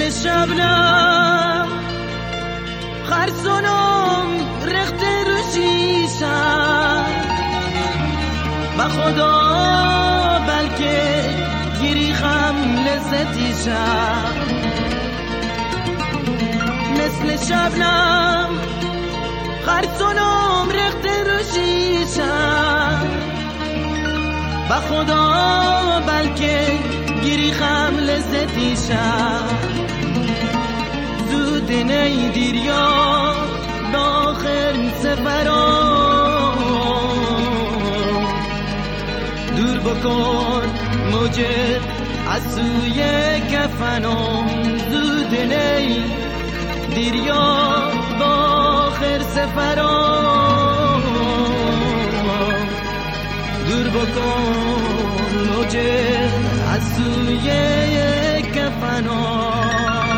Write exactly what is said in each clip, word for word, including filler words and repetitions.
مثل شبنم خرسونم رخته رو شیشم و خدا بلکه گریخم لذتیشم مثل شبنم خرسونم رخته رو شیشم و خدا بلکه گریخم لذتیشم زود نیدیر یا داخل سفرام دور بکن موجه از سوی کفنم زود نیدیر یا داخل سفرام دور بکن موجه از سوی کفنم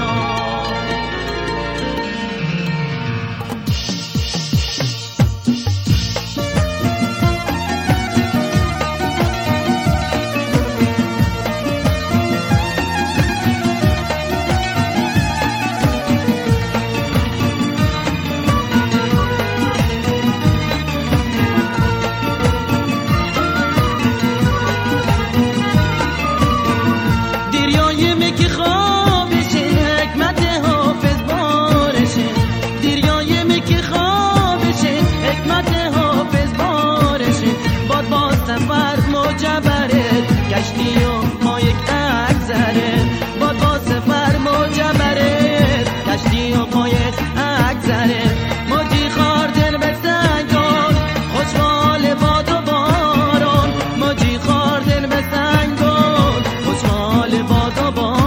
که خوابشه حکمت حافظ بارشه دریای می که خوابشه حکمت حافظ بارشه باد با سفر مجبره کشتی و ما یک اگذره باد با سفر مجبره کشتی و ما یک اگذره موجی خاردن به سنگان خوشحال باد و باران موجی خاردن به سنگان خوشحال باد و باران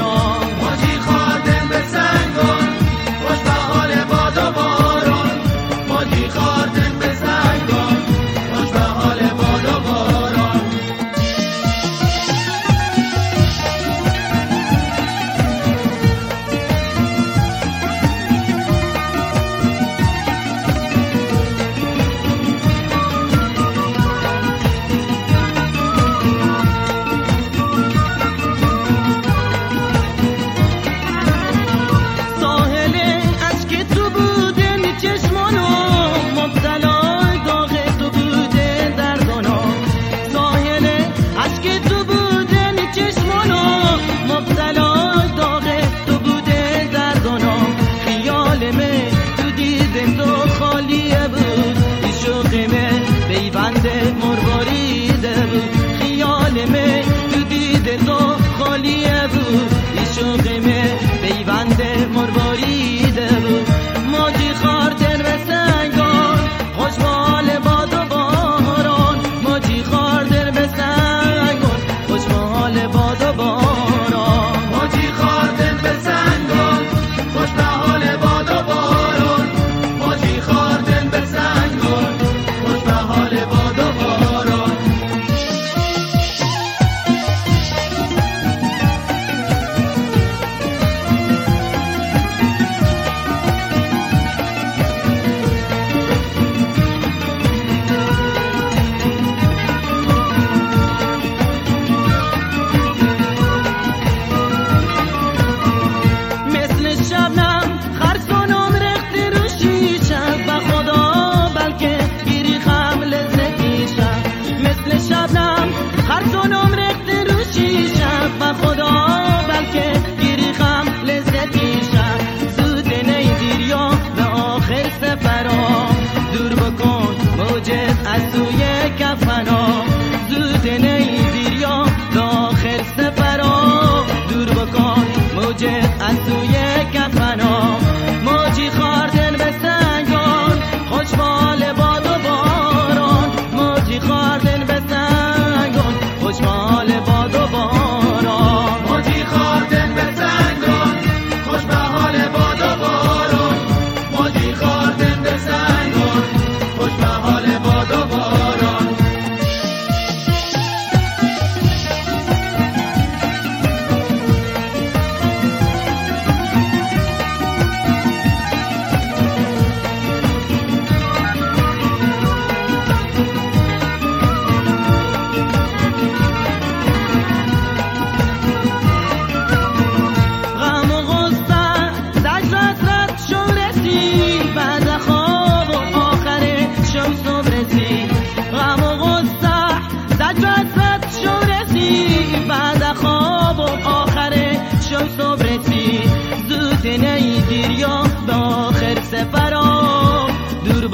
بنده مرواریده بود خیال می تو دیده تو خالیه بود عشق می پیوند مرواریده بود موجی خاردن به سنگان خوشحال باد و باران موجی خاردن به سنگان خوشحال باد و باران موجی خاردن به سنگان خوشحال باد و باران موجی خاردن به سنگان خوشحال باد و باران مثل شبنم خرسونم رخته رو شیشم و خدا بلکه گریخم لذتیشم مثل شبنم خرسونم رخته رو شیشم و خدا بلکه گریخم لذتیشم زود نیدیر یا به آخر سفرام دور بکن موجه از سوی کفنام زود نیدیر یا به آخر سفرام دور بکن موجه از سوی کفنام موجی خاردن به سنگان خوشحال باد و باران موجی خاردن به سنگان خوشحال باد و باران موجی خاردن به سنگان خوشحال باد و باران موجی خاردن به سنگان خوشحال باد و باران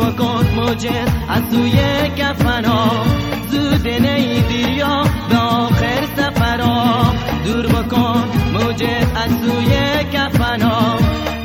بکن موجت از سوی کفنا، زود نیدیر یا به آخر سفرا. دور بکن موجت از سوی کفنا،